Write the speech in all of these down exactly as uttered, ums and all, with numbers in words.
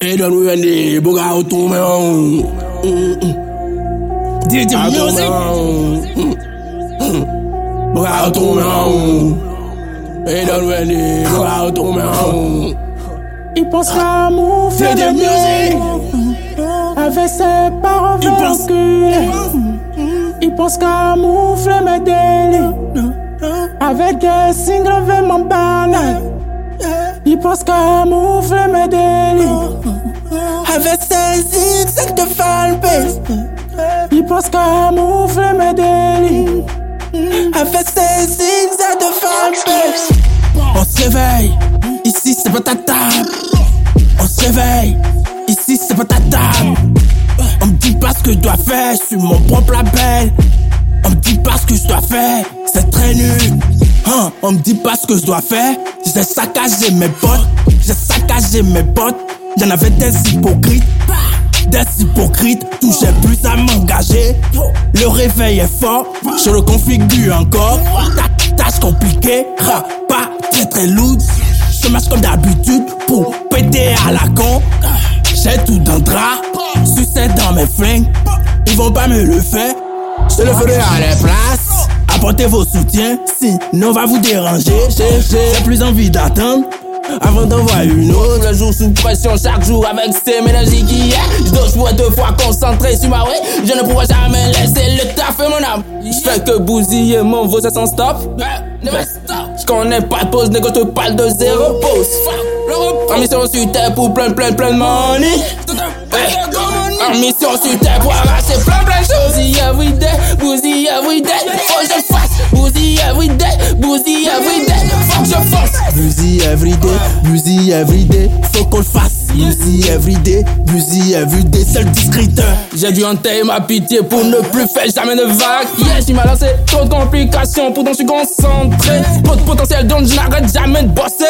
Et don't we any boga to me on. D J music. Boga to me on. Et don't we any boga to me on. Il pense qu'à moufler de musique avec ses paroles véhiculées. Il pense qu'à moufler mes délits avec des singles vraiment banals. Il pense qu'à moufler mes délits avec ses zigzags de fanbase. Il pense qu'à moufler mes délits avec ses zigzags de fanbase. On se réveille, ici c'est pas ta table. On se réveille, ici c'est pas ta table. On me dit pas ce que je dois faire, je suis mon propre label. On me dit pas ce que je dois faire, c'est très nul. Hein, on me dit pas ce que je dois faire, j'ai saccagé mes potes, j'ai saccagé mes potes. Y'en avait des hypocrites, des hypocrites, touchais plus à m'engager. Le réveil est fort, je le configure encore. Tâche compliquée, pas très très lourd. Je marche comme d'habitude pour péter à la con. J'ai tout dans le drap, sucette dans mes flingues. Ils vont pas me le faire, je le ferai à la place. Apportez vos soutiens, sinon on va vous déranger. J'ai plus envie d'attendre avant d'envoyer une autre. Le jour sous pression, chaque jour avec ces ménages qui est. Je dois jouer deux fois concentré sur ma way. Je ne pourrai jamais laisser le taf et mon âme. Je fais que bousiller mon veau, ça sans stop. Je connais pas de pause, négo, je te parle de zéro pause. En mission sur terre pour plein, plein, plein de money. En mission sur terre pour arracher plein, plein de choses. Bousille everyday, bousille everyday. Faut que je fasse. Bousille everyday, bousille everyday. Faut que je fasse. Bousille everyday, bousille everyday. Faut qu'on le fasse. Bousille everyday, bousille everyday. Seul discréteur. J'ai dû entailler ma pitié pour ne plus faire jamais de vagues. Yes, il m'a lancé trop de complications, pourtant je suis concentré. Trop de potentiel donc je n'arrête jamais de bosser.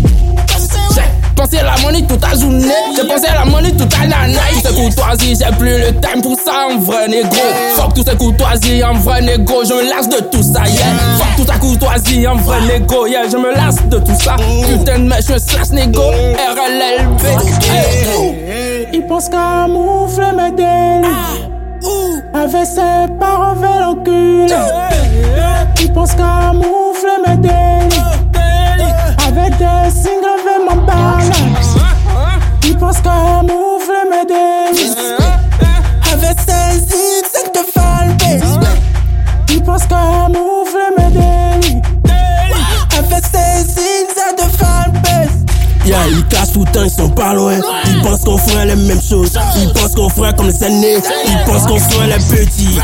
J'ai pensé à la money toute la journée. J'ai pensé à la money toute la night. Tout ces courtoisies, j'ai plus le time pour ça en vrai négro. Fuck toutes ces courtoisies en vrai négro. Je me lasse de tout ça, yeah. Fuck toute la courtoisie en vrai négro, yeah. Je me lasse de tout ça. Putain de mec, je me slash négo. R L L B. Il pense qu'à moufler mes délits avec ses paroles véhiculées. Il pense qu'à moufler mes délits avec des singles vraiment banals. Il pense qu'à moufler mes délits avec ses zigzags de fanbase. Il pense qu'à moufler mes délits avec ses zigzags de fanbase. Yeah, ils cachent tout le temps, ils sont pas loin. Ils pensent qu'on ferait les mêmes choses. Ils pensent qu'on ferait comme les aînés. Ils pensent qu'on ferait les petits.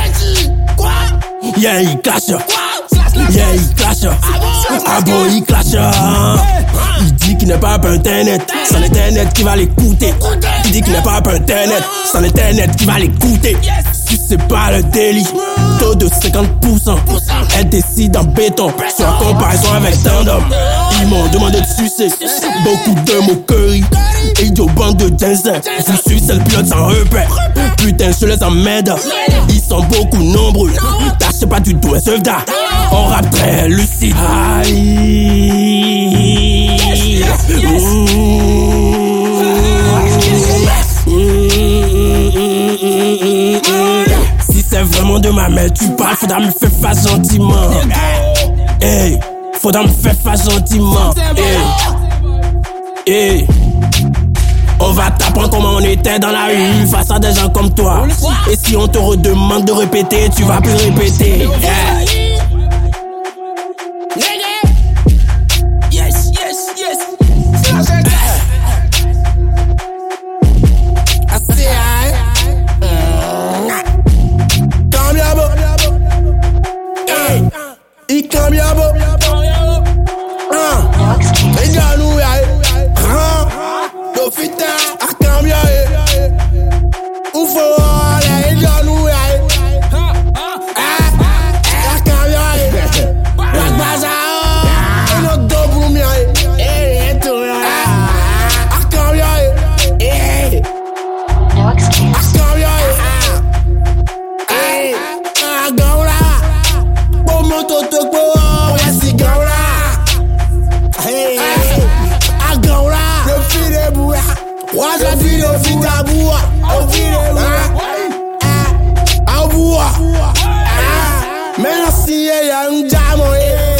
Yeah, ils clashent. Yeah, ils clashent. Ah bon, ils clashent. Il dit qu'il n'est pas pour internet. C'est l'internet qui va l'écouter. Il dit qu'il n'est pas pour internet. C'est l'internet qui va l'écouter. Si c'est pas le délit, taux de cinquante pour cent. Elle décide en béton, sur la comparaison avec tant d'hommes. Ils m'ont demandé de sucer beaucoup de moqueries. Idiot bande de Jensen. Je suis le pilote sans repère. Putain, je les emmerde. Ils sont beaucoup nombreux. Tâchez pas du tout un soldat. On rappe très lucide. Aïe. Si c'est vraiment de ma mère tu parles, faudra me faire face gentiment. Hey, faudra me faire face gentiment. Hey, hey. On va t'apprendre comment on était dans la rue face à des gens comme toi. Et si on te redemande de répéter, tu vas plus répéter. Hey. Yes, yes, yes. Il cambiabo, ah, il gagne nous aïe, ah, profita, a cambia eh, ufo, il gagne nous aïe, ah, ah, What's that video? Fit à bois. Au video. À bois. Maintenant, si il y a un diamant,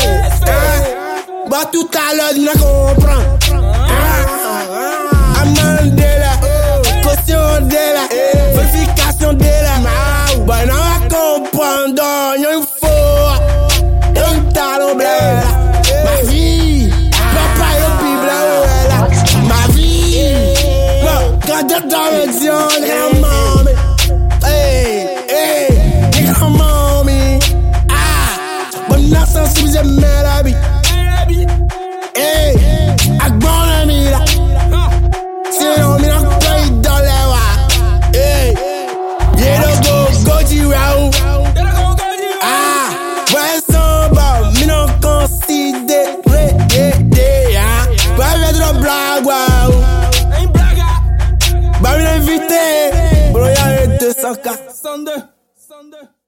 bah tout à l'heure, tu ne comprends. Amandela, caution de la, vérification de la. Bah non, on va comprendre, il y a une fois, un talon bleu. Ma vie, papa et Bible, ma vie. Quand t'es dans le dion, les mamans, hey, hey, les mamans, ah, bonne naissance, si vous aimez la vie. Hey, ak bon ami la. Sinon, mi nan play dans les wa. Hey, yeah, don't go, go to round. Ah, ouais, son bon, mi nan considéré. Yeah, yeah, bah, mi nan blague, wow. Bah, mi nan invité. Bro, y'a deux cents K. cent deux.